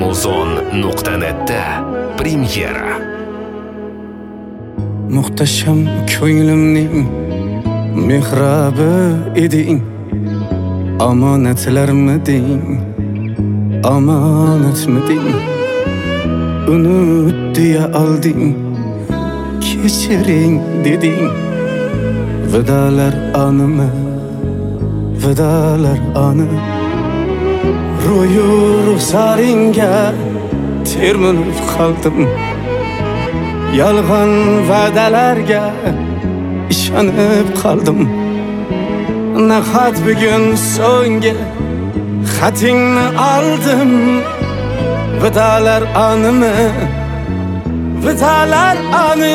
Amazon.net'da premyera. Muhtasham ko'nglimning mehrabi eding, omonatlarmiding, omonatmiding, unut deya olding, kechiring deding. Vidalar animi, vidalar anı, ro'yu ruxsaringga termilib qoldim. Yalg'on va'dalarga ishonib qoldim. Nahot bugun so'nggi xatingni oldim. Vidalar animi, vidalar ani,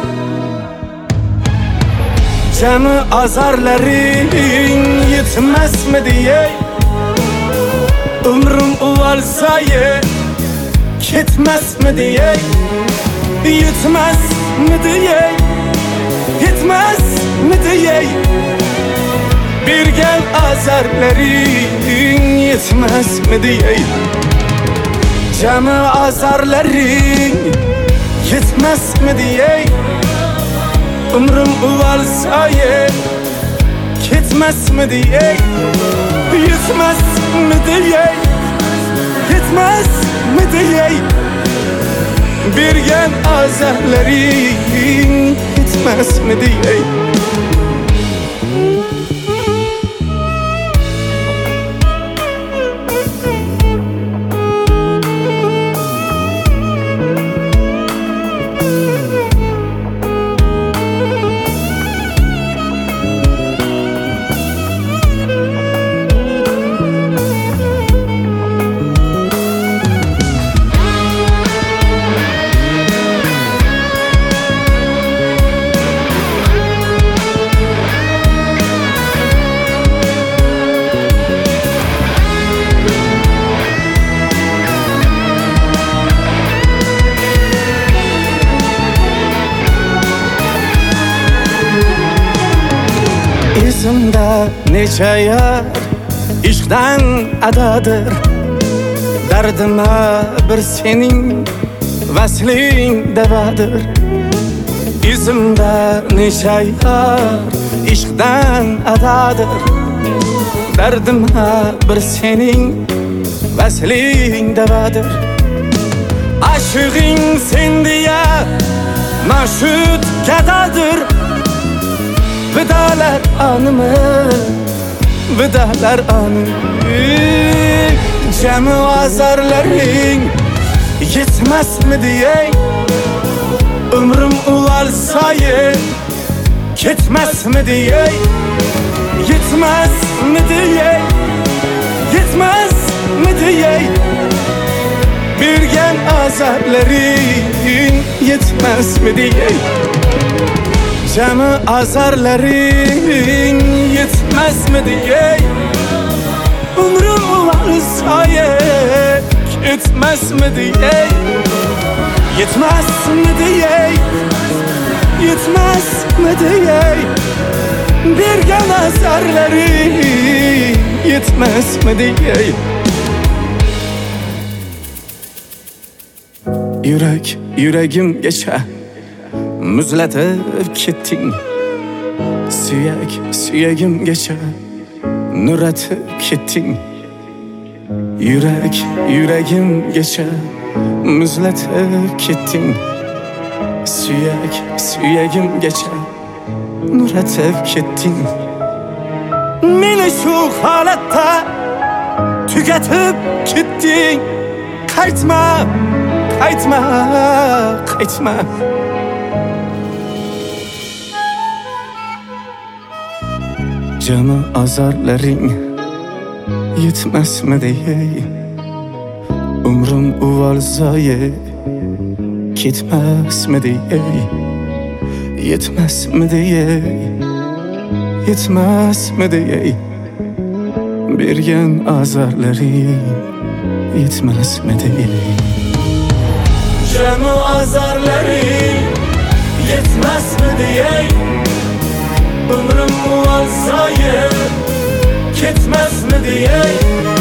jami azarlaring yetmasmidi ey? Umrim uvalsaye ketmasmidi ey? Yetmezmidi ey? Yetmezmidi ey? Bir gel azarlaring yetmezmidi ey? Jami azarlaring yetmezmidi ey? Umrim uvalsaye ketmezmidi ey? Yetmezmidi ey? Yetmezmidi ey? Bir gel azarlaring yetmezmidi ey? Izimda necha yar ishqdan adadir, dardima bir sening vasling davadir. Izimda necha yar ishqdan adadir, dardima bir sening vasling davadir. Aşığın sen diye maşhut kadadır. Vidalar anımı, vidalar anı, jami azarlaring yetmezmidi ey? Umrim uvalsaye ketmezmidi ey? Yetmezmidi ey? Yetmezmidi ey? Bir gel azarlaring yetmezmidi ey? Jami azarlaring yetmezmidi ey? Umrim uvalsaye ketmezmidi ey? Yetmezmidi ey? Yetmezmidi ey? Bir gel azarlaring yetmezmidi ey? Yürek, yüreğim geçe muzlatib ketding. Suyak, suyagim geçe nuratib ketding. Yürek, yüreğim geçe muzlatib ketding. Suyak, suyagim geçe nuratib ketding. Meni shu holatda tugatib ketding. Qaytma, qaytma, qaytma. Jami azarlaring yetmezmidi ey? Umrim uvalsaye ketmezmidi ey? Yetmezmidi ey? Yetmezmidi ey? Bergan azarlaring yetmezmidi ey? Jami azarlaring yetmezmidi ey? Umrim uvalsaye ketmezmidi ey?